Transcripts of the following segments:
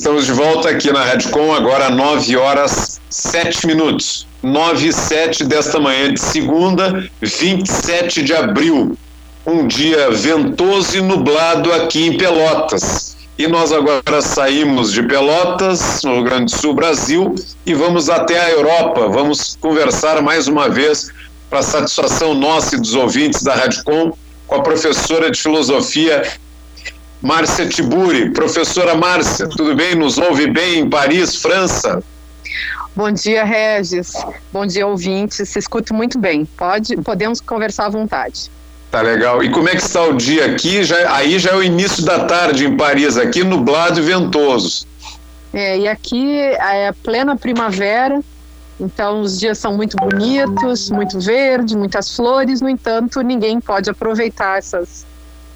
Estamos de volta aqui na Radcom, agora 9h07. 9h07 desta manhã de segunda, 27 de abril. Um dia ventoso e nublado aqui em Pelotas. E nós agora saímos de Pelotas, no Rio Grande do Sul, Brasil, e vamos até a Europa. Vamos conversar mais uma vez, para satisfação nossa e dos ouvintes da Radcom, com a professora de filosofia Márcia Tiburi. Professora Márcia, tudo bem? Nos ouve bem em Paris, França? Bom dia, Regis. Bom dia, ouvintes. Se escuta muito bem. Podemos conversar à vontade. Tá legal. E como é que está o dia aqui? Aí já é o início da tarde em Paris, aqui nublado e ventoso. E aqui é plena primavera, então os dias são muito bonitos, muito verde, muitas flores. No entanto, ninguém pode aproveitar essas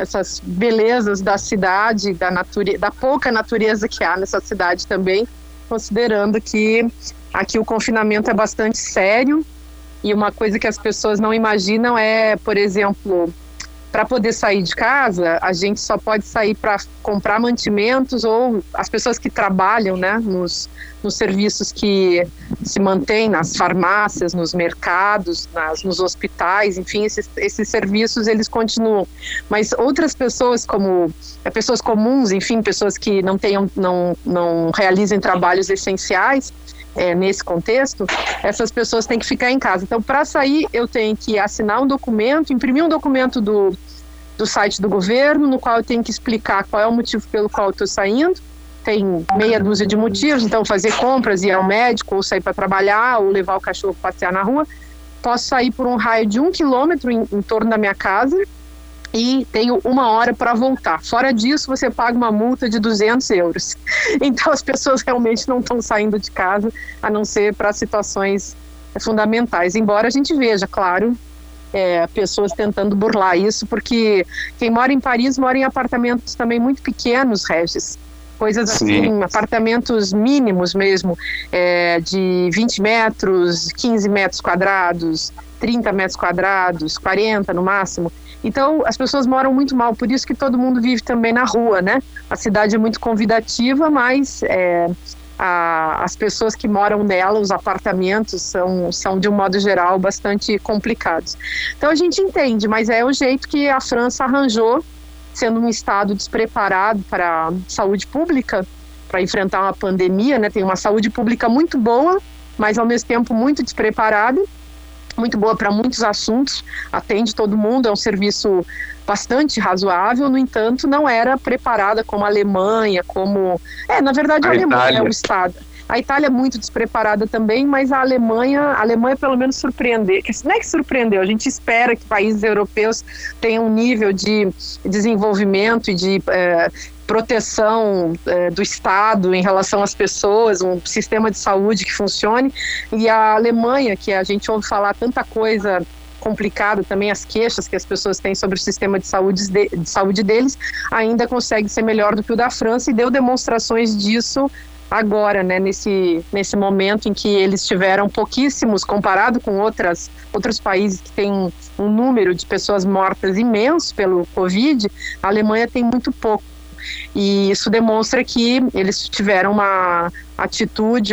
belezas da cidade, da pouca natureza que há nessa cidade também, considerando que aqui o confinamento é bastante sério. E uma coisa que as pessoas não imaginam é, por exemplo, para poder sair de casa, a gente só pode sair para comprar mantimentos, ou as pessoas que trabalham, né, nos serviços que se mantêm nas farmácias, nos mercados, nos hospitais, enfim, esses serviços eles continuam. Mas outras pessoas, como pessoas comuns, enfim, pessoas que não realizem trabalhos essenciais, nesse contexto, essas pessoas têm que ficar em casa. Então, para sair, eu tenho que assinar um documento, imprimir um documento do site do governo, no qual eu tenho que explicar qual é o motivo pelo qual eu estou saindo. Tem meia dúzia de motivos, então fazer compras, ir ao médico, ou sair para trabalhar, ou levar o cachorro para passear na rua. Posso sair por um raio de 1 quilômetro em torno da minha casa e tenho 1 hora para voltar. Fora disso, você paga uma multa de 200 euros. Então, as pessoas realmente não estão saindo de casa, a não ser para situações fundamentais. Embora a gente veja, claro, pessoas tentando burlar isso, porque quem mora em Paris mora em apartamentos também muito pequenos, Regis. Coisas assim, sim, apartamentos mínimos mesmo, de 20 metros, 15 metros quadrados, 30 metros quadrados, 40 no máximo. Então, as pessoas moram muito mal, por isso que todo mundo vive também na rua, né? A cidade é muito convidativa, mas as pessoas que moram nela, os apartamentos, são de um modo geral bastante complicados. Então, a gente entende, mas é o jeito que a França arranjou, sendo um estado despreparado para a saúde pública, para enfrentar uma pandemia, né? Tem uma saúde pública muito boa, mas ao mesmo tempo muito despreparada, muito boa para muitos assuntos, atende todo mundo, é um serviço bastante razoável. No entanto, não era preparada como a Alemanha, na verdade a Alemanha é o estado. A Itália é muito despreparada também, mas a Alemanha pelo menos surpreendeu. Não é que surpreendeu, a gente espera que países europeus tenham um nível de desenvolvimento e de proteção do Estado em relação às pessoas, um sistema de saúde que funcione. E a Alemanha, que a gente ouve falar tanta coisa complicada, também as queixas que as pessoas têm sobre o sistema de saúde deles, ainda consegue ser melhor do que o da França, e deu demonstrações disso agora, né, nesse momento em que eles tiveram pouquíssimos, comparado com outros países que têm um número de pessoas mortas imenso pelo Covid, a Alemanha tem muito pouco. E isso demonstra que eles tiveram uma atitude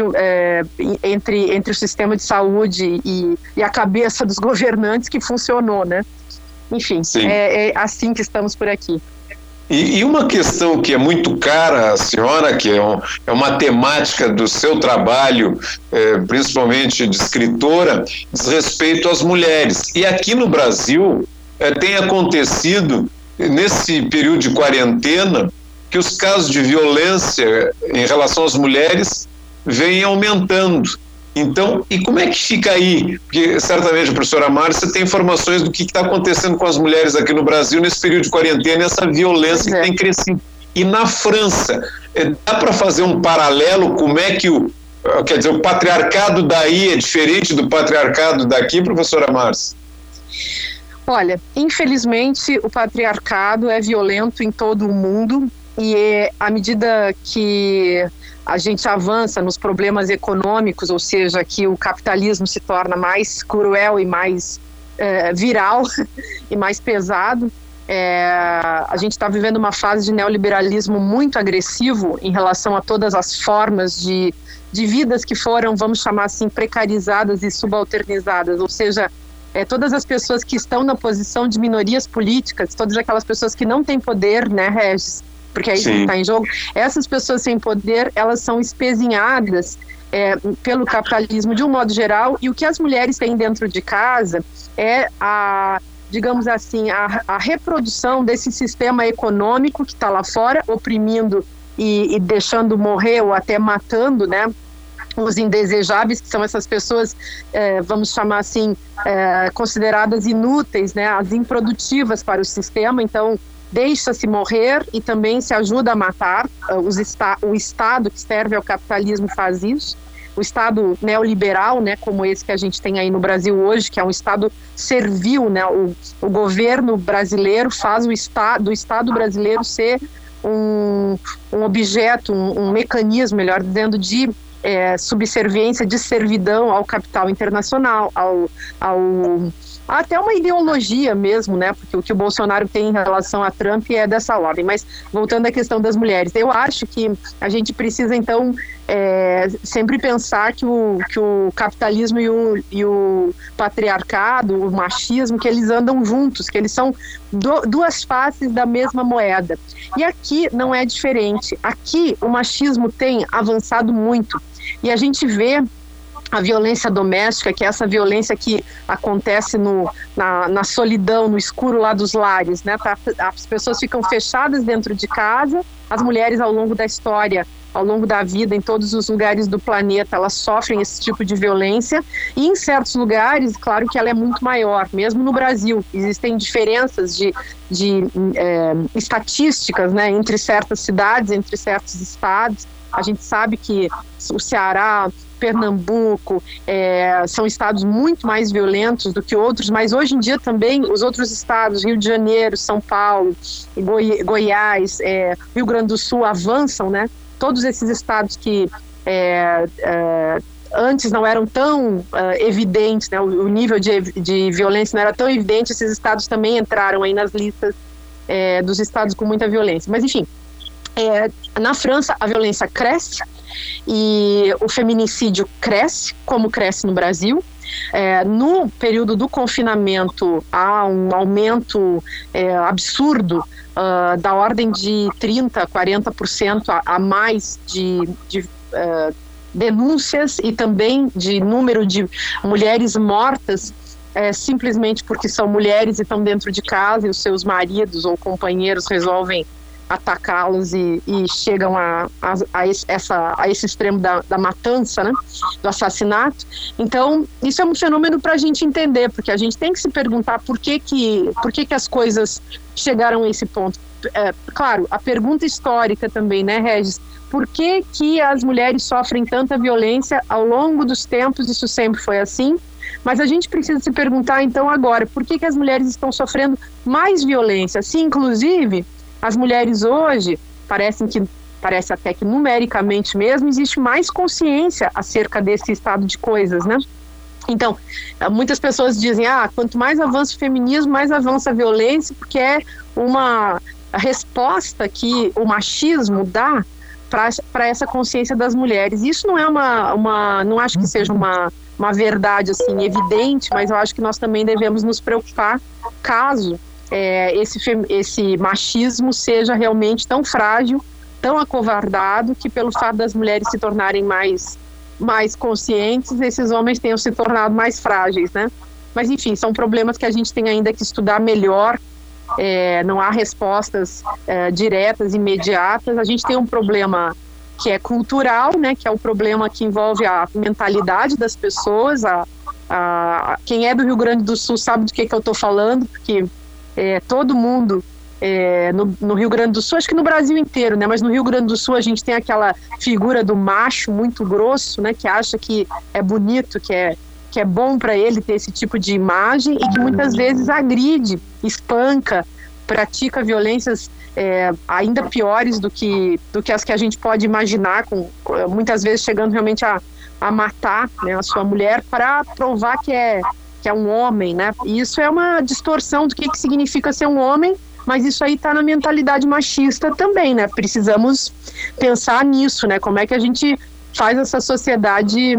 entre o sistema de saúde e a cabeça dos governantes que funcionou, né? Enfim, é assim que estamos por aqui. E uma questão que é muito cara à senhora, que é uma temática do seu trabalho, principalmente de escritora, diz respeito às mulheres. E aqui no Brasil tem acontecido, nesse período de quarentena, que os casos de violência em relação às mulheres vêm aumentando. Então, e como é que fica aí? Porque certamente a professora Márcia tem informações do que está acontecendo com as mulheres aqui no Brasil nesse período de quarentena, essa violência que tem crescido. E na França, dá para fazer um paralelo? Como é que o patriarcado daí é diferente do patriarcado daqui, professora Márcia? Olha, infelizmente o patriarcado é violento em todo o mundo, e à medida que a gente avança nos problemas econômicos, ou seja, que o capitalismo se torna mais cruel e mais viral e mais pesado, A gente está vivendo uma fase de neoliberalismo muito agressivo em relação a todas as formas de vidas que foram, vamos chamar assim, precarizadas e subalternizadas, ou seja, todas as pessoas que estão na posição de minorias políticas, todas aquelas pessoas que não têm poder, né, Regis? Porque é isso que está em jogo. Essas pessoas sem poder, elas são espezinhadas pelo capitalismo de um modo geral, e o que as mulheres têm dentro de casa é digamos assim, a reprodução desse sistema econômico que está lá fora, oprimindo e deixando morrer ou até matando, né, os indesejáveis, que são essas pessoas, vamos chamar assim, consideradas inúteis, né, as improdutivas para o sistema. Então, deixa-se morrer e também se ajuda a matar. O Estado que serve ao capitalismo faz isso. O Estado neoliberal, né, como esse que a gente tem aí no Brasil hoje, que é um Estado servil, né, o governo brasileiro faz do Estado brasileiro ser um objeto, um mecanismo, melhor dizendo, de subserviência, de servidão ao capital internacional, até uma ideologia mesmo, né? Porque o que o Bolsonaro tem em relação a Trump é dessa ordem. Mas voltando à questão das mulheres, eu acho que a gente precisa, então, sempre pensar que o capitalismo e o patriarcado, o machismo, que eles andam juntos, que eles são duas faces da mesma moeda. E aqui não é diferente. Aqui o machismo tem avançado muito. E a gente vê a violência doméstica, que é essa violência que acontece na solidão, no escuro lá dos lares, né? As pessoas ficam fechadas dentro de casa, as mulheres ao longo da história, ao longo da vida, em todos os lugares do planeta, elas sofrem esse tipo de violência, e em certos lugares, claro que ela é muito maior, mesmo no Brasil, existem diferenças de estatísticas, né, entre certas cidades, entre certos estados. A gente sabe que o Ceará, Pernambuco, são estados muito mais violentos do que outros, mas hoje em dia também os outros estados, Rio de Janeiro, São Paulo, Goiás, Rio Grande do Sul, avançam, né? Todos esses estados que antes não eram tão evidentes, né? O nível de violência não era tão evidente, esses estados também entraram aí nas listas dos estados com muita violência. Mas, enfim, na França a violência cresce e o feminicídio cresce, como cresce no Brasil. No período do confinamento há um aumento absurdo, da ordem de 30%, 40% a mais de denúncias, e também de número de mulheres mortas simplesmente porque são mulheres e estão dentro de casa e os seus maridos ou companheiros resolvem atacá-los e chegam a esse extremo da matança, né, do assassinato. Então, isso é um fenômeno para a gente entender, porque a gente tem que se perguntar por que as coisas chegaram a esse ponto. Claro, a pergunta histórica também, né, Regis? Por que as mulheres sofrem tanta violência ao longo dos tempos? Isso sempre foi assim. Mas a gente precisa se perguntar, então, agora, por que as mulheres estão sofrendo mais violência? Se, inclusive, as mulheres hoje, parece até que numericamente mesmo, existe mais consciência acerca desse estado de coisas, né? Então, muitas pessoas dizem, quanto mais avança o feminismo, mais avança a violência, porque é uma resposta que o machismo dá para essa consciência das mulheres. Isso não é não acho que seja uma verdade assim evidente, mas eu acho que nós também devemos nos preocupar caso esse machismo seja realmente tão frágil, tão acovardado, que pelo fato das mulheres se tornarem mais conscientes, esses homens tenham se tornado mais frágeis, né? Mas, enfim, são problemas que a gente tem ainda que estudar melhor. Não há respostas diretas, imediatas. A gente tem um problema que é cultural, né? Que é o problema que envolve a mentalidade das pessoas. Quem é do Rio Grande do Sul sabe do que eu estou falando, porque todo mundo no Rio Grande do Sul, acho que no Brasil inteiro, né? Mas no Rio Grande do Sul a gente tem aquela figura do macho muito grosso, né? Que acha que é bonito, que é bom para ele ter esse tipo de imagem, e que muitas vezes agride, espanca, pratica violências ainda piores do que as que a gente pode imaginar, muitas vezes chegando realmente a matar, né, a sua mulher para provar que é um homem, né? E isso é uma distorção do que significa ser um homem, mas isso aí está na mentalidade machista também, né? Precisamos pensar nisso, né? Como é que a gente faz essa sociedade,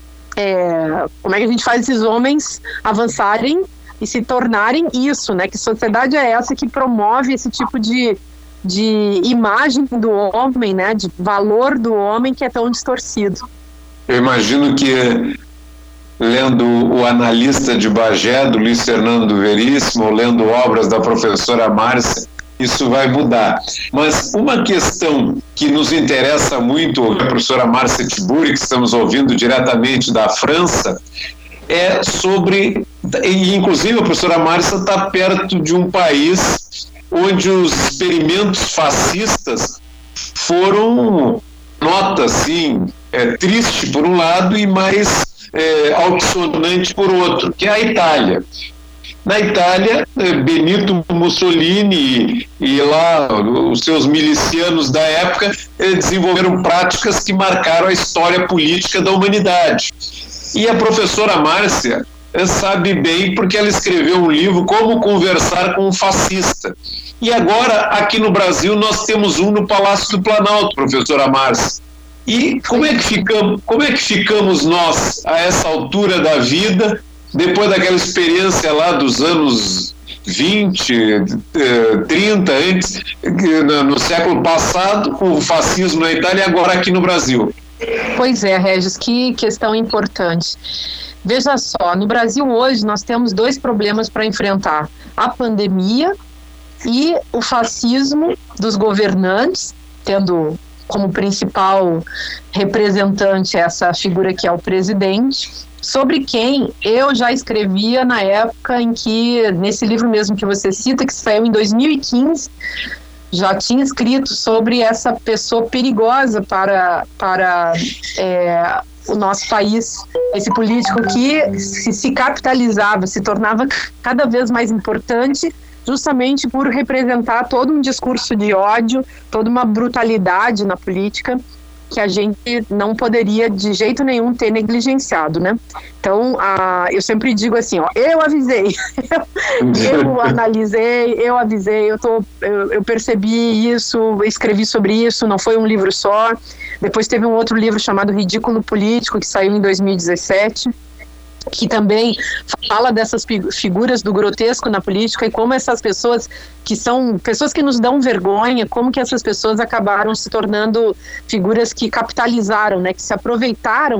como é que a gente faz esses homens avançarem e se tornarem isso, né? Que sociedade é essa que promove esse tipo de imagem do homem, né? De valor do homem que é tão distorcido. Eu imagino que, lendo O Analista de Bagé, do Luiz Fernando Veríssimo, ou lendo obras da professora Márcia, isso vai mudar. Mas uma questão que nos interessa muito, a professora Márcia Tiburi, que estamos ouvindo diretamente da França, é sobre, e inclusive a professora Márcia está perto de um país onde os experimentos fascistas foram nota, assim, triste por um lado e mais altisonante por outro, que é a Itália. Na Itália, Benito Mussolini e lá os seus milicianos da época desenvolveram práticas que marcaram a história política da humanidade. E a professora Márcia sabe bem porque ela escreveu um livro, Como Conversar com um Fascista. E agora, aqui no Brasil, nós temos um no Palácio do Planalto, professora Márcia. E como é que ficamos nós, a essa altura da vida, depois daquela experiência lá dos anos 20, 30, antes, no século passado, com o fascismo na Itália e agora aqui no Brasil? Pois é, Regis, que questão importante. Veja só, no Brasil hoje nós temos 2 problemas para enfrentar: a pandemia e o fascismo dos governantes, tendo como principal representante essa figura que é o presidente, sobre quem eu já escrevia na época em que, nesse livro mesmo que você cita, que saiu em 2015, já tinha escrito sobre essa pessoa perigosa para o nosso país, esse político que se capitalizava, se tornava cada vez mais importante, justamente por representar todo um discurso de ódio, toda uma brutalidade na política que a gente não poderia de jeito nenhum ter negligenciado, né? Então, eu sempre digo assim, eu avisei, eu analisei, eu avisei, eu percebi isso, escrevi sobre isso, não foi um livro só. Depois teve um outro livro chamado Ridículo Político, que saiu em 2017, que também fala dessas figuras do grotesco na política e como essas pessoas que são pessoas que nos dão vergonha, como que essas pessoas acabaram se tornando figuras que capitalizaram, né, que se aproveitaram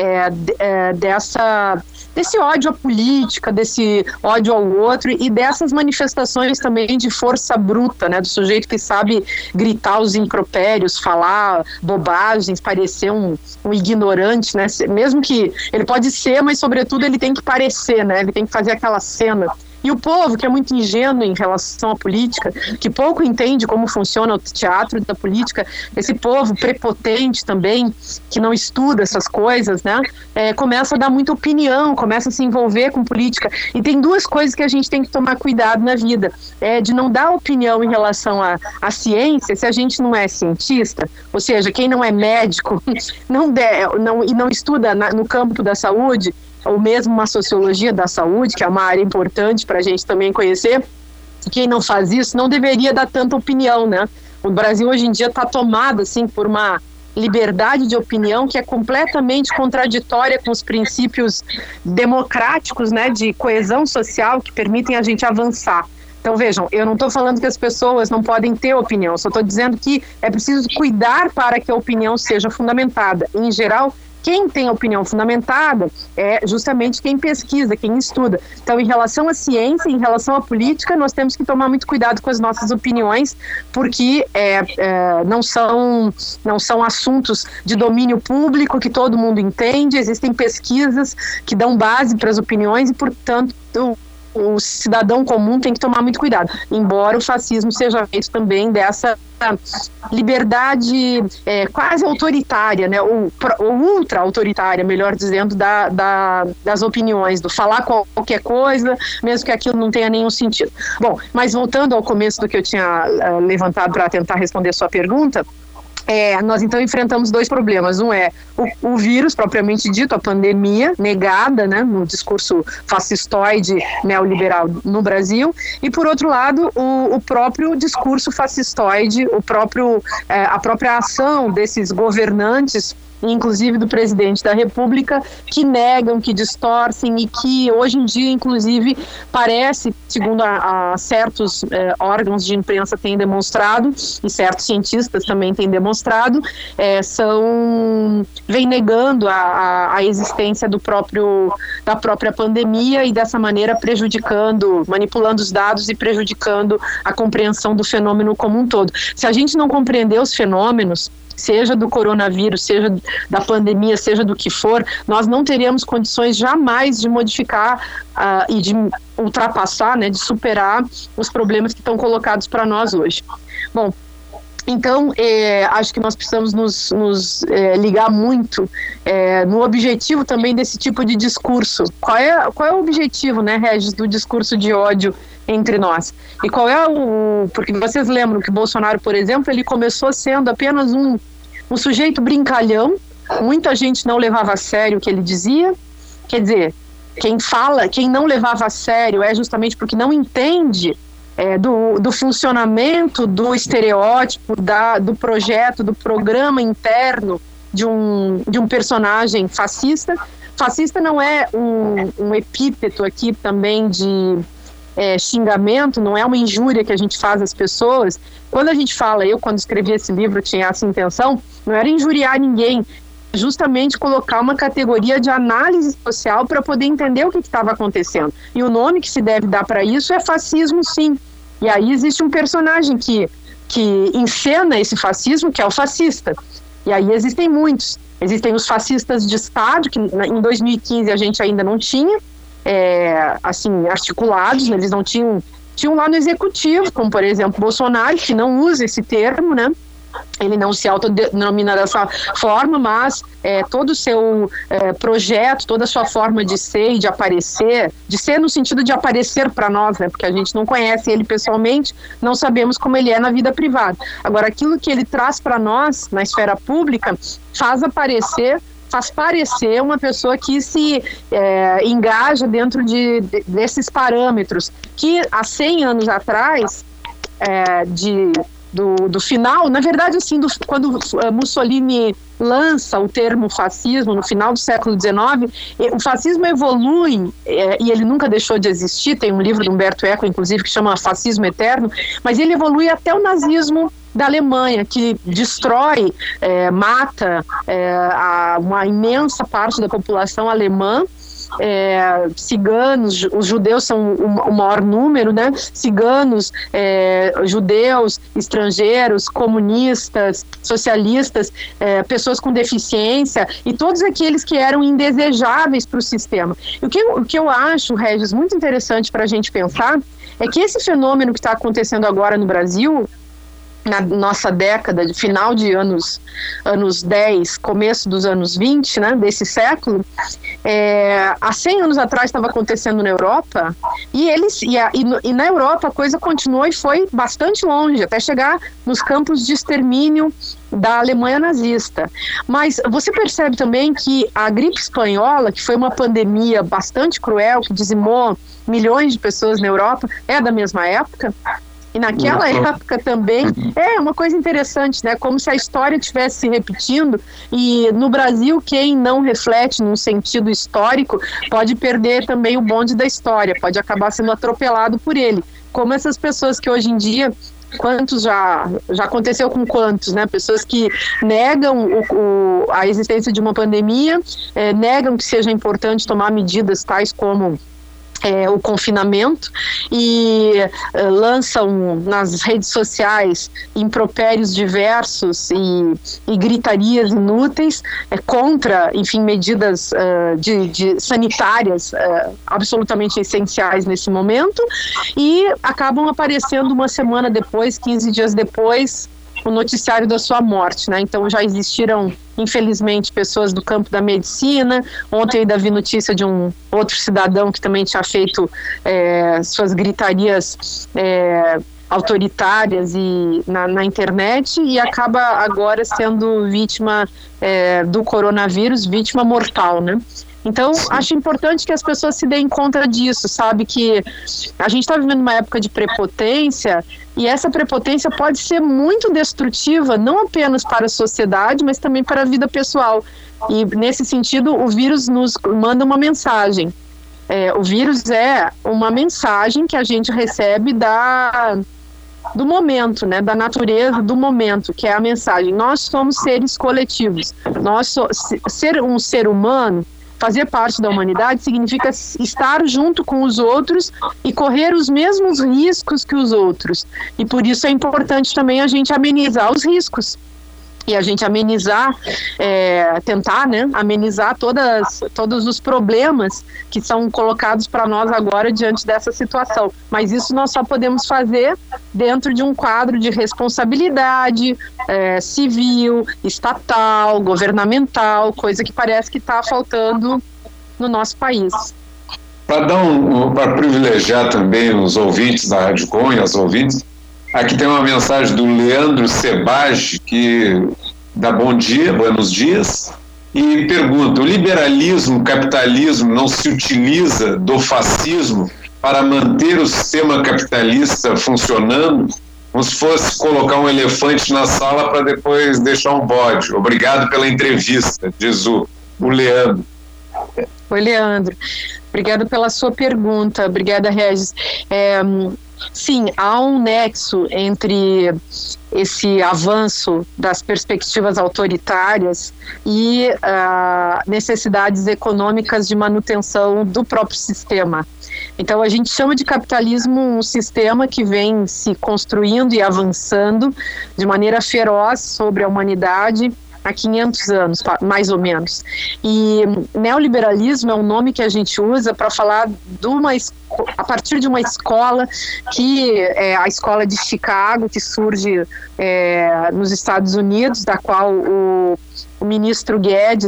desse ódio à política, desse ódio ao outro e dessas manifestações também de força bruta, né, do sujeito que sabe gritar os impropérios, falar bobagens, parecer um ignorante, né, mesmo que ele pode ser, mas sobretudo ele tem que parecer, né, ele tem que fazer aquela cena. E o povo, que é muito ingênuo em relação à política, que pouco entende como funciona o teatro da política, esse povo prepotente também, que não estuda essas coisas, né, começa a dar muita opinião, começa a se envolver com política. E tem 2 coisas que a gente tem que tomar cuidado na vida, de não dar opinião em relação à ciência se a gente não é cientista, ou seja, quem não é médico e não estuda no campo da saúde, ou mesmo uma sociologia da saúde, que é uma área importante para a gente também conhecer. Quem não faz isso não deveria dar tanta opinião, né? O Brasil hoje em dia está tomado assim, por uma liberdade de opinião que é completamente contraditória com os princípios democráticos, né, de coesão social que permitem a gente avançar. Então, vejam, eu não estou falando que as pessoas não podem ter opinião, só estou dizendo que é preciso cuidar para que a opinião seja fundamentada. Em geral, quem tem opinião fundamentada é justamente quem pesquisa, quem estuda. Então, em relação à ciência, em relação à política, nós temos que tomar muito cuidado com as nossas opiniões, porque não são assuntos de domínio público que todo mundo entende, existem pesquisas que dão base para as opiniões e, portanto, o cidadão comum tem que tomar muito cuidado, embora o fascismo seja feito também dessa liberdade quase autoritária, né, ou ultra autoritária, melhor dizendo, das opiniões, do falar qualquer coisa, mesmo que aquilo não tenha nenhum sentido. Bom, mas voltando ao começo do que eu tinha levantado para tentar responder a sua pergunta, Nós então enfrentamos dois problemas. Um é o vírus, propriamente dito, a pandemia negada, né, no discurso fascistoide neoliberal no Brasil, e por outro lado o próprio discurso fascistoide, a própria ação desses governantes, inclusive do presidente da República, que negam, que distorcem e que hoje em dia, inclusive, parece, segundo a certos órgãos de imprensa têm demonstrado, e certos cientistas também têm demonstrado, vem negando a existência da própria pandemia e dessa maneira manipulando os dados e prejudicando a compreensão do fenômeno como um todo. Se a gente não compreender os fenômenos, seja do coronavírus, seja da pandemia, seja do que for, nós não teríamos condições jamais de modificar e de ultrapassar, né, de superar os problemas que estão colocados para nós hoje. Bom, então, acho que nós precisamos nos ligar muito no objetivo também desse tipo de discurso. Qual é o objetivo, né, Regis, do discurso de ódio entre nós? E qual é porque vocês lembram que Bolsonaro, por exemplo, ele começou sendo apenas um sujeito brincalhão, muita gente não levava a sério o que ele dizia. Quer dizer, quem não levava a sério é justamente porque não entende do funcionamento do estereótipo, do projeto, do programa interno de um personagem fascista. Fascista não é um epíteto aqui também de xingamento, não é uma injúria que a gente faz às pessoas. Quando a gente fala, quando escrevi esse livro tinha essa intenção, não era injuriar ninguém, justamente colocar uma categoria de análise social para poder entender o que estava acontecendo. E o nome que se deve dar para isso é fascismo, sim. E aí existe um personagem que encena esse fascismo, que é o fascista. E aí existem muitos. Existem os fascistas de Estado, que em 2015 a gente ainda não tinha, articulados, né? Eles não tinham lá no executivo, como por exemplo Bolsonaro, que não usa esse termo, né? Ele não se autodenomina dessa forma, mas todo o seu projeto, toda a sua forma de ser e de aparecer, de ser no sentido de aparecer para nós, né? Porque a gente não conhece ele pessoalmente, não sabemos como ele é na vida privada. Agora, aquilo que ele traz para nós na esfera pública faz parecer uma pessoa que se engaja dentro desses parâmetros que há 100 anos atrás, do final, na verdade, assim, quando Mussolini lança o termo fascismo no final do século XIX, o fascismo evolui e ele nunca deixou de existir. Tem um livro de Humberto Eco, inclusive, que chama Fascismo Eterno, mas ele evolui até o nazismo da Alemanha, que destrói, mata uma imensa parte da população alemã. Ciganos, os judeus são o maior número, né? Ciganos, judeus, estrangeiros, comunistas, socialistas, pessoas com deficiência e todos aqueles que eram indesejáveis para o sistema. E o que eu acho, Regis, muito interessante para a gente pensar é que esse fenômeno que está acontecendo agora no Brasil, na nossa década, de final de anos 10, começo dos anos 20, né, desse século, há 100 anos atrás estava acontecendo na Europa, e na Europa a coisa continuou e foi bastante longe, até chegar nos campos de extermínio da Alemanha nazista. Mas você percebe também que a gripe espanhola, que foi uma pandemia bastante cruel, que dizimou milhões de pessoas na Europa, é da mesma época. E naquela época também é uma coisa interessante, né? Como se a história estivesse se repetindo, e no Brasil quem não reflete num sentido histórico pode perder também o bonde da história, pode acabar sendo atropelado por ele, como essas pessoas que hoje em dia, quantos já aconteceu com quantos, né? Pessoas que negam a existência de uma pandemia, negam que seja importante tomar medidas tais como o confinamento, e lançam nas redes sociais impropérios diversos e gritarias inúteis contra, enfim, medidas sanitárias absolutamente essenciais nesse momento, e acabam aparecendo uma semana depois, 15 dias depois, o noticiário da sua morte, né? Então já existiram, infelizmente, pessoas do campo da medicina. Ontem ainda vi notícia de um outro cidadão que também tinha feito suas gritarias autoritárias e na internet, e acaba agora sendo vítima do coronavírus, vítima mortal, né? Então, acho importante que as pessoas se deem conta disso, sabe? Que a gente está vivendo uma época de prepotência, e essa prepotência pode ser muito destrutiva, não apenas para a sociedade, mas também para a vida pessoal. E, nesse sentido, o vírus nos manda uma mensagem. O vírus é uma mensagem que a gente recebe do momento, né, da natureza do momento, que é a mensagem. Nós somos seres coletivos. Ser um ser humano, fazer parte da humanidade, significa estar junto com os outros e correr os mesmos riscos que os outros. E por isso é importante também a gente amenizar os riscos. E a gente tentar, né, amenizar todos os problemas que são colocados para nós agora diante dessa situação. Mas isso nós só podemos fazer dentro de um quadro de responsabilidade civil, estatal, governamental, coisa que parece que está faltando no nosso país. Para privilegiar também os ouvintes da Rádio Com e as ouvintes, aqui tem uma mensagem do Leandro Sebage, que dá bom dia, buenos dias, e pergunta: o liberalismo, o capitalismo não se utiliza do fascismo para manter o sistema capitalista funcionando? Como se fosse colocar um elefante na sala para depois deixar um bode. Obrigado pela entrevista, diz o Leandro. Oi, Leandro. Obrigada pela sua pergunta. Obrigada, Regis. Sim, há um nexo entre esse avanço das perspectivas autoritárias e necessidades econômicas de manutenção do próprio sistema. Então, a gente chama de capitalismo um sistema que vem se construindo e avançando de maneira feroz sobre a humanidade há 500 anos, mais ou menos. E neoliberalismo é um nome que a gente usa para falar a partir de uma escola que é a escola de Chicago, que surge nos Estados Unidos, da qual o ministro Guedes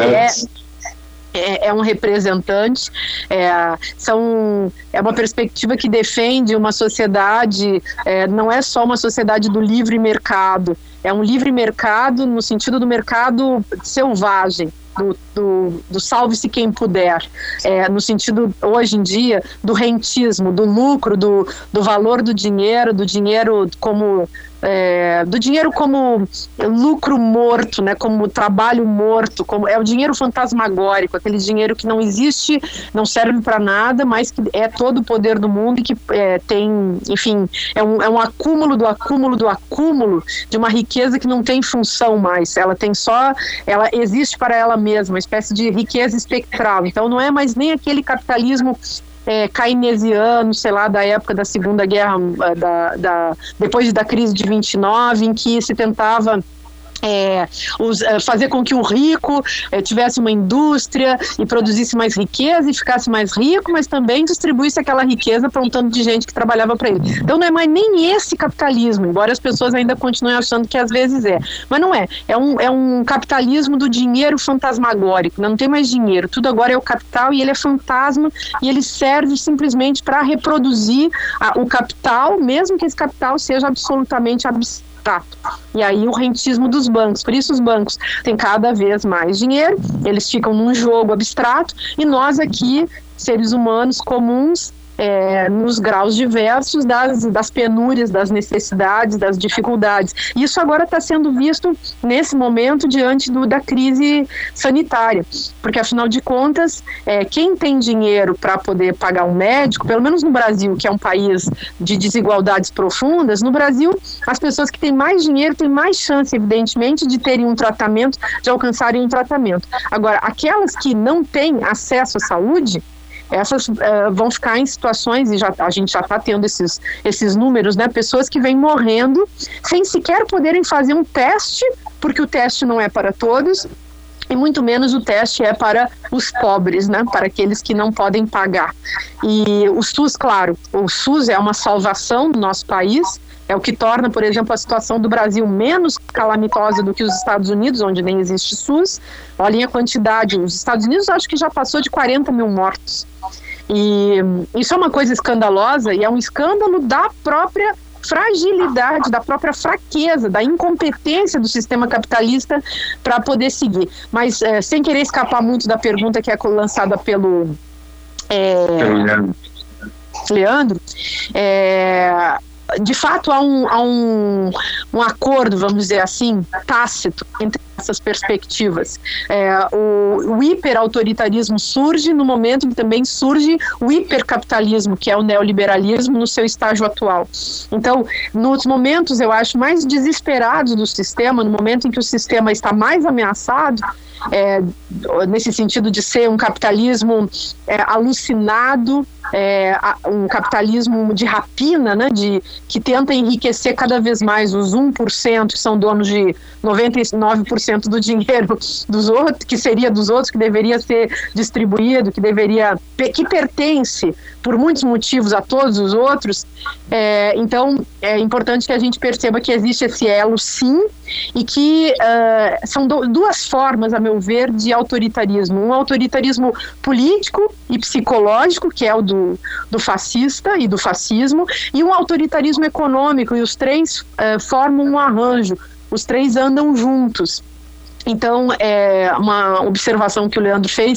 é um representante. É uma perspectiva que defende uma sociedade, não é só uma sociedade do livre mercado, é um livre mercado no sentido do mercado selvagem, do salve-se quem puder, no sentido, hoje em dia, do rentismo, do lucro, do valor do dinheiro como lucro morto, né, como trabalho morto, é o dinheiro fantasmagórico, aquele dinheiro que não existe, não serve para nada, mas que é todo o poder do mundo e que tem, enfim, é um acúmulo do acúmulo do acúmulo de uma riqueza que não tem função mais, ela existe para ela mesma, uma espécie de riqueza espectral. Então não é mais nem aquele capitalismo keynesiano, sei lá, da época da Segunda Guerra, depois da crise de 29, em que se tentava fazer com que o rico tivesse uma indústria e produzisse mais riqueza e ficasse mais rico, mas também distribuísse aquela riqueza para um tanto de gente que trabalhava para ele. Então não é mais nem esse capitalismo, embora as pessoas ainda continuem achando que às vezes mas não é. É um capitalismo do dinheiro fantasmagórico, não tem mais dinheiro, tudo agora é o capital e ele é fantasma e ele serve simplesmente para reproduzir o capital, mesmo que esse capital seja absolutamente abstrato. E aí o rentismo dos bancos. Por isso os bancos têm cada vez mais dinheiro, eles ficam num jogo abstrato e nós aqui, seres humanos comuns, nos graus diversos das penúrias, das necessidades, das dificuldades. Isso agora está sendo visto nesse momento diante da crise sanitária, porque afinal de contas, quem tem dinheiro para poder pagar um médico, pelo menos no Brasil, que é um país de desigualdades profundas, no Brasil as pessoas que têm mais dinheiro têm mais chance, evidentemente, de terem um tratamento, de alcançarem um tratamento. Agora, aquelas que não têm acesso à saúde, essas vão ficar em situações, e a gente já está tendo esses números, né? Pessoas que vêm morrendo sem sequer poderem fazer um teste, porque o teste não é para todos, e muito menos o teste é para os pobres, né? Para aqueles que não podem pagar. E o SUS, claro, o SUS é uma salvação do nosso país, é o que torna, por exemplo, a situação do Brasil menos calamitosa do que os Estados Unidos, onde nem existe SUS. Olhem a quantidade, os Estados Unidos acho que já passou de 40 mil mortos. E isso é uma coisa escandalosa e é um escândalo da própria fragilidade, da própria fraqueza, da incompetência do sistema capitalista para poder seguir. Mas, sem querer escapar muito da pergunta que é lançada pelo Leandro, de fato há um acordo, vamos dizer assim, tácito entre essas perspectivas. O hiperautoritarismo surge no momento em que também surge o hipercapitalismo, que é o neoliberalismo no seu estágio atual. Então, nos momentos, eu acho, mais desesperados do sistema, no momento em que o sistema está mais ameaçado, nesse sentido de ser um capitalismo alucinado, um capitalismo de rapina, né, que tenta enriquecer cada vez mais os 1%, que são donos de 99% do dinheiro dos outros, que seria dos outros, que deveria ser distribuído, que pertence por muitos motivos a todos os outros. Então é importante que a gente perceba que existe esse elo, sim, e que são duas formas, a meu ver, de autoritarismo. Um autoritarismo político e psicológico, que é o do fascista e do fascismo, e um autoritarismo econômico, e os três formam um arranjo, os três andam juntos. Então, é uma observação que o Leandro fez,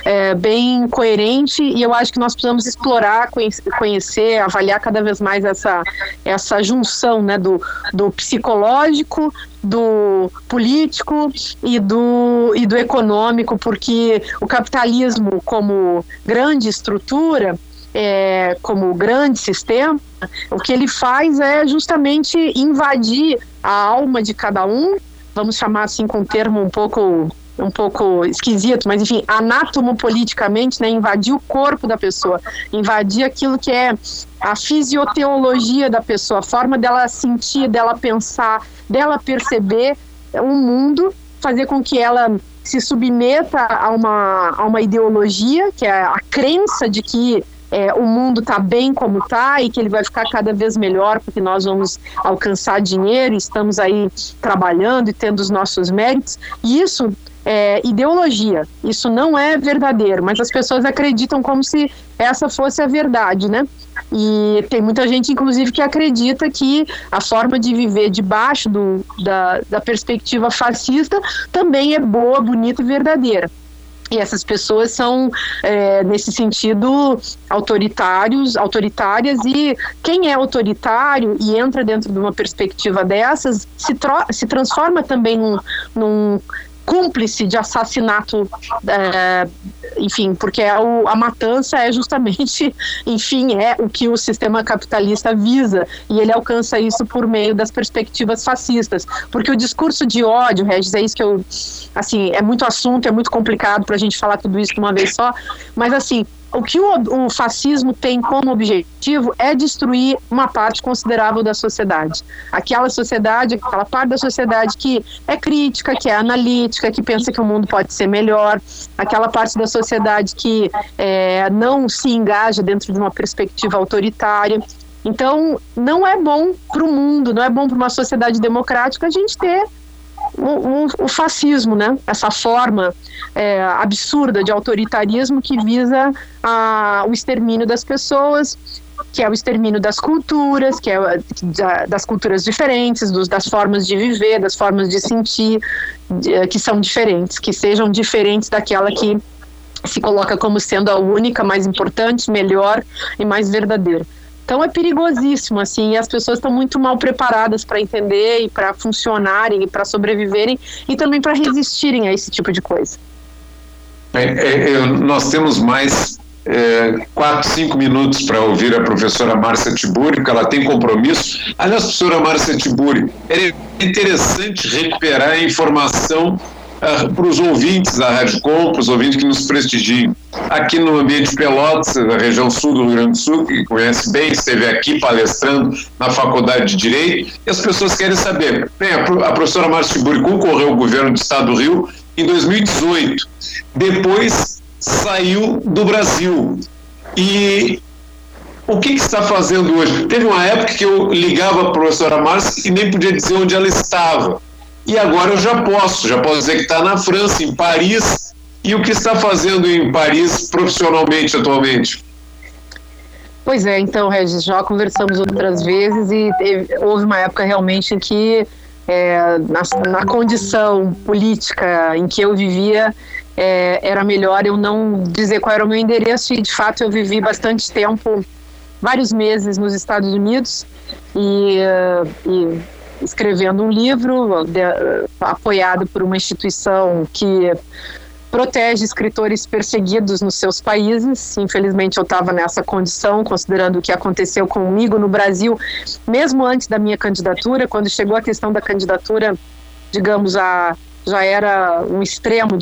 bem coerente, e eu acho que nós precisamos explorar, conhecer, avaliar cada vez mais essa junção, né, do psicológico, do político e do econômico, porque o capitalismo, como grande estrutura, como grande sistema, o que ele faz é justamente invadir a alma de cada um, vamos chamar assim com um termo um pouco esquisito, mas enfim, anatomopoliticamente, né, invadir o corpo da pessoa, invadir aquilo que é a fisioteologia da pessoa, a forma dela sentir, dela pensar, dela perceber o mundo, fazer com que ela se submeta a uma ideologia, que é a crença de que o mundo está bem como está e que ele vai ficar cada vez melhor porque nós vamos alcançar dinheiro, estamos aí trabalhando e tendo os nossos méritos. E isso é ideologia, isso não é verdadeiro, mas as pessoas acreditam como se essa fosse a verdade, né? E tem muita gente, inclusive, que acredita que a forma de viver debaixo da perspectiva fascista também é boa, bonita e verdadeira. E essas pessoas são, nesse sentido, autoritárias, e quem é autoritário e entra dentro de uma perspectiva dessas se transforma também num cúmplice de assassinato, enfim, porque a matança é justamente, enfim, é o que o sistema capitalista visa, e ele alcança isso por meio das perspectivas fascistas, porque o discurso de ódio, Regis, é isso que assim, é muito assunto, é muito complicado para a gente falar tudo isso de uma vez só, mas assim, o que o fascismo tem como objetivo é destruir uma parte considerável da sociedade. Aquela parte da sociedade que é crítica, que é analítica, que pensa que o mundo pode ser melhor, aquela parte da sociedade que não se engaja dentro de uma perspectiva autoritária. Então, não é bom para o mundo, não é bom para uma sociedade democrática a gente ter o fascismo, né? Essa forma absurda de autoritarismo que visa o extermínio das pessoas, que é o extermínio das culturas, que é das culturas diferentes, das formas de viver, das formas de sentir, que são diferentes, que sejam diferentes daquela que se coloca como sendo a única, mais importante, melhor e mais verdadeira. Então é perigosíssimo, assim, e as pessoas estão muito mal preparadas para entender e para funcionarem e para sobreviverem e também para resistirem a esse tipo de coisa. Nós temos mais 4, 5 minutos para ouvir a professora Márcia Tiburi, porque ela tem compromisso. Aliás, professora Márcia Tiburi, é interessante recuperar a informação para os ouvintes da Rádio Com, para os ouvintes que nos prestigiam. Aqui no ambiente de Pelotas, da região sul do Rio Grande do Sul, que conhece bem, esteve aqui palestrando na Faculdade de Direito, e as pessoas querem saber. Bem, a professora Márcia Tiburi concorreu ao governo do Estado do Rio em 2018. Depois saiu do Brasil. E o que está fazendo hoje? Teve uma época que eu ligava para a professora Márcia e nem podia dizer onde ela estava. E agora eu já posso dizer que está na França, em Paris. E o que está fazendo em Paris profissionalmente atualmente? Pois é, então, Regis, já conversamos outras vezes e houve uma época realmente em que, na condição política em que eu vivia, era melhor eu não dizer qual era o meu endereço, e de fato eu vivi bastante tempo, vários meses nos Estados Unidos, e escrevendo um livro apoiado por uma instituição que protege escritores perseguidos nos seus países. Infelizmente eu estava nessa condição, considerando o que aconteceu comigo no Brasil, mesmo antes da minha candidatura. Quando chegou a questão da candidatura, digamos, já era um extremo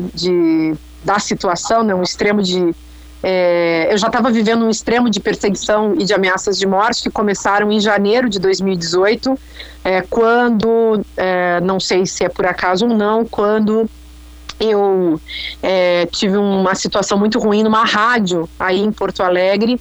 da situação, né? Um extremo de... eu já estava vivendo um extremo de perseguição e de ameaças de morte que começaram em janeiro de 2018, quando, não sei se é por acaso ou não, quando eu tive uma situação muito ruim numa rádio aí em Porto Alegre,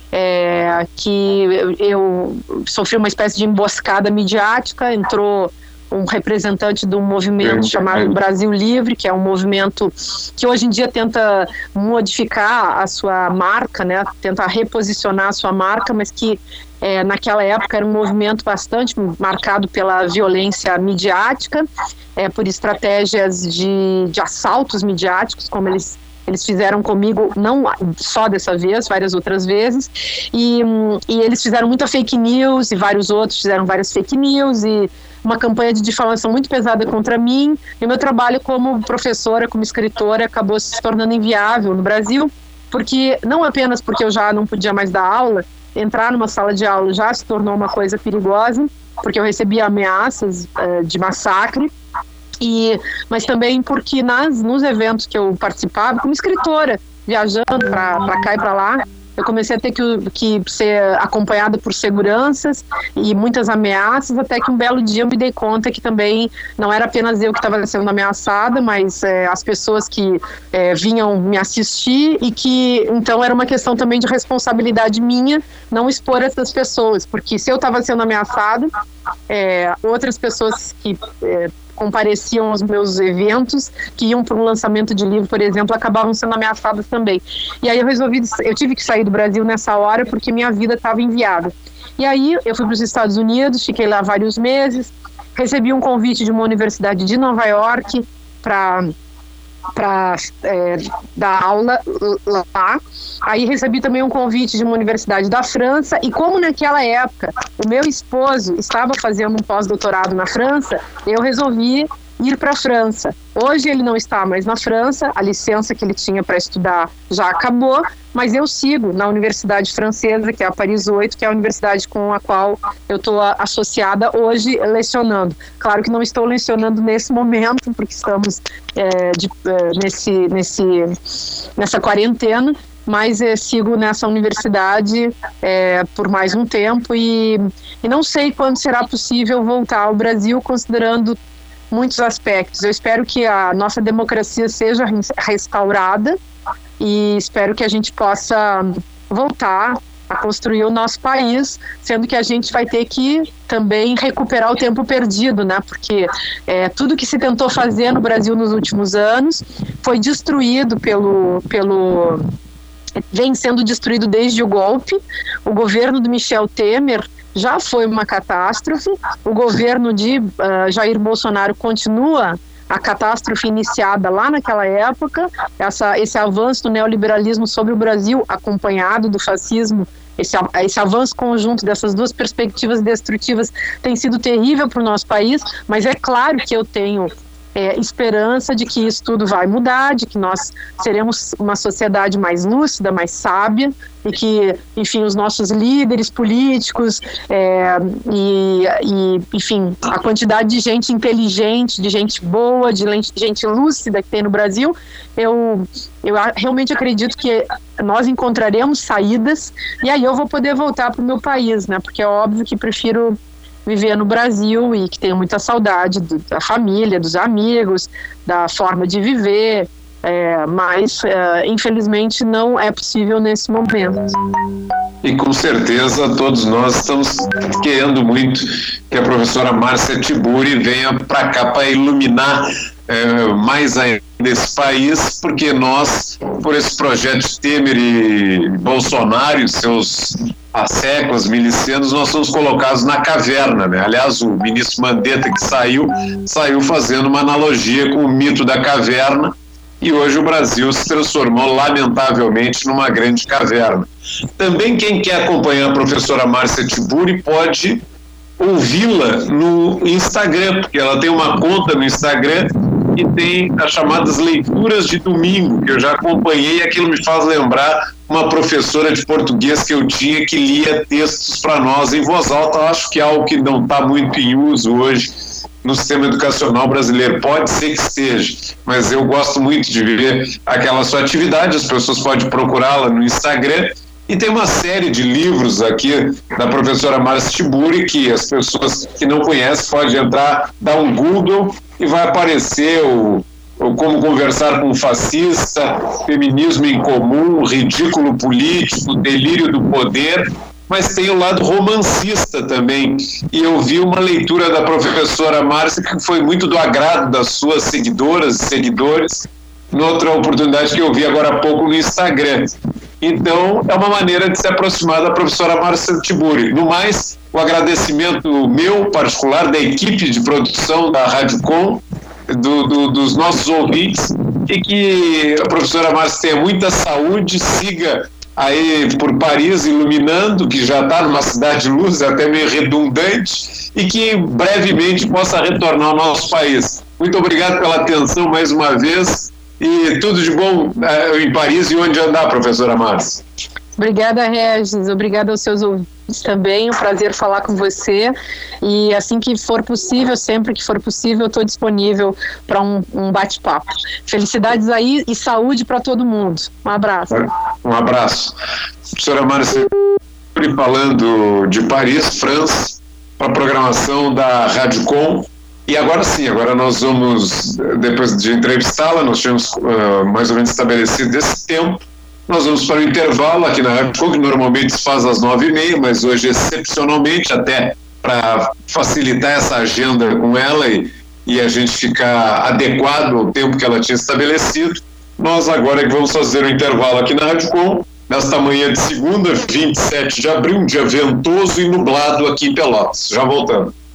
que eu sofri uma espécie de emboscada midiática. Entrou um representante de um movimento chamado Brasil Livre, que é um movimento que hoje em dia tenta modificar a sua marca, né? Tenta reposicionar a sua marca, mas que naquela época era um movimento bastante marcado pela violência midiática, por estratégias de assaltos midiáticos, como eles fizeram comigo, não só dessa vez, várias outras vezes, e eles fizeram muita fake news, e vários outros fizeram várias fake news, e uma campanha de difamação muito pesada contra mim, e o meu trabalho como professora, como escritora, acabou se tornando inviável no Brasil, porque não apenas porque eu já não podia mais dar aula, entrar numa sala de aula já se tornou uma coisa perigosa, porque eu recebia ameaças de massacre, mas também porque nos eventos que eu participava, como escritora, viajando para cá e para lá, eu comecei a ter que ser acompanhada por seguranças e muitas ameaças, até que um belo dia eu me dei conta que também não era apenas eu que estava sendo ameaçada, mas as pessoas que vinham me assistir, e que então era uma questão também de responsabilidade minha não expor essas pessoas, porque se eu estava sendo ameaçada, outras pessoas que compareciam aos meus eventos, que iam para um lançamento de livro, por exemplo, acabavam sendo ameaçadas também. E aí eu tive que sair do Brasil nessa hora, porque minha vida estava inviável. E aí eu fui para os Estados Unidos, fiquei lá vários meses, recebi um convite de uma universidade de Nova York para dar aula lá. Aí recebi também um convite de uma universidade da França, e como naquela época o meu esposo estava fazendo um pós-doutorado na França, eu resolvi ir para a França. Hoje ele não está mais na França, a licença que ele tinha para estudar já acabou, mas eu sigo na universidade francesa, que é a Paris 8, que é a universidade com a qual eu estou associada hoje lecionando. Claro que não estou lecionando nesse momento, porque estamos nessa quarentena, mas sigo nessa universidade por mais um tempo, e não sei quando será possível voltar ao Brasil, considerando muitos aspectos. Eu espero que a nossa democracia seja restaurada, e espero que a gente possa voltar a construir o nosso país, sendo que a gente vai ter que também recuperar o tempo perdido, né? Porque tudo que se tentou fazer no Brasil nos últimos anos foi destruído vem sendo destruído desde o golpe. O governo do Michel Temer já foi uma catástrofe. O governo de Jair Bolsonaro continua a catástrofe iniciada lá naquela época. Esse avanço do neoliberalismo sobre o Brasil, acompanhado do fascismo, esse avanço conjunto dessas duas perspectivas destrutivas tem sido terrível para o nosso país, mas é claro que eu tenho esperança de que isso tudo vai mudar, de que nós seremos uma sociedade mais lúcida, mais sábia, e que, enfim, os nossos líderes políticos enfim, a quantidade de gente inteligente, de gente boa, de gente lúcida que tem no Brasil, eu realmente acredito que nós encontraremos saídas, e aí eu vou poder voltar para o meu país, né? Porque é óbvio que prefiro viver no Brasil, e que tenho muita saudade da família, dos amigos, da forma de viver, mas infelizmente não é possível nesse momento. E com certeza todos nós estamos querendo muito que a professora Márcia Tiburi venha para cá para iluminar mais ainda esse país, porque nós, por esse projeto de Temer e Bolsonaro e seus asseclas milicianos, nós somos colocados na caverna, né? Aliás, o ministro Mandetta, que saiu fazendo uma analogia com o mito da caverna, e hoje o Brasil se transformou, lamentavelmente, numa grande caverna. Também quem quer acompanhar a professora Márcia Tiburi pode ouvi-la no Instagram, porque ela tem uma conta no Instagram e tem as chamadas leituras de domingo, que eu já acompanhei, e aquilo me faz lembrar uma professora de português que eu tinha, que lia textos para nós em voz alta. Eu acho que é algo que não está muito em uso hoje no sistema educacional brasileiro. Pode ser que esteja, mas eu gosto muito de ver aquela sua atividade. As pessoas podem procurá-la no Instagram. E tem uma série de livros aqui da professora Márcia Tiburi, que as pessoas que não conhecem podem entrar, dar um Google e vai aparecer o Como Conversar com um Fascista, Feminismo em Comum, Ridículo Político, Delírio do Poder, mas tem o lado romancista também. E eu vi uma leitura da professora Márcia que foi muito do agrado das suas seguidoras e seguidores, noutra oportunidade que eu vi agora há pouco no Instagram. Então, é uma maneira de se aproximar da professora Márcia Tiburi. No mais, o agradecimento meu, particular, da equipe de produção da Rádio Com, dos nossos ouvintes, e que a professora Márcia tenha muita saúde, siga aí por Paris iluminando, que já está numa cidade de luz, até meio redundante, e que brevemente possa retornar ao nosso país. Muito obrigado pela atenção mais uma vez. E tudo de bom em Paris e onde andar, professora Márcia. Obrigada, Regis. Obrigada aos seus ouvintes também. Um prazer falar com você. E assim que for possível, sempre que for possível, eu estou disponível para um bate-papo. Felicidades aí e saúde para todo mundo. Um abraço. Um abraço. Professora Márcia, falando de Paris, França, para a programação da Rádio Com. E agora sim, agora nós vamos, depois de entrevistá-la, nós tínhamos mais ou menos estabelecido esse tempo, nós vamos para o intervalo aqui na Rádio Com, que normalmente se faz às 9h30, mas hoje excepcionalmente, até para facilitar essa agenda com ela e a gente ficar adequado ao tempo que ela tinha estabelecido, nós agora é que vamos fazer o intervalo aqui na Rádio Com, nesta manhã de segunda, 27 de abril, um dia ventoso e nublado aqui em Pelotas. Já voltamos.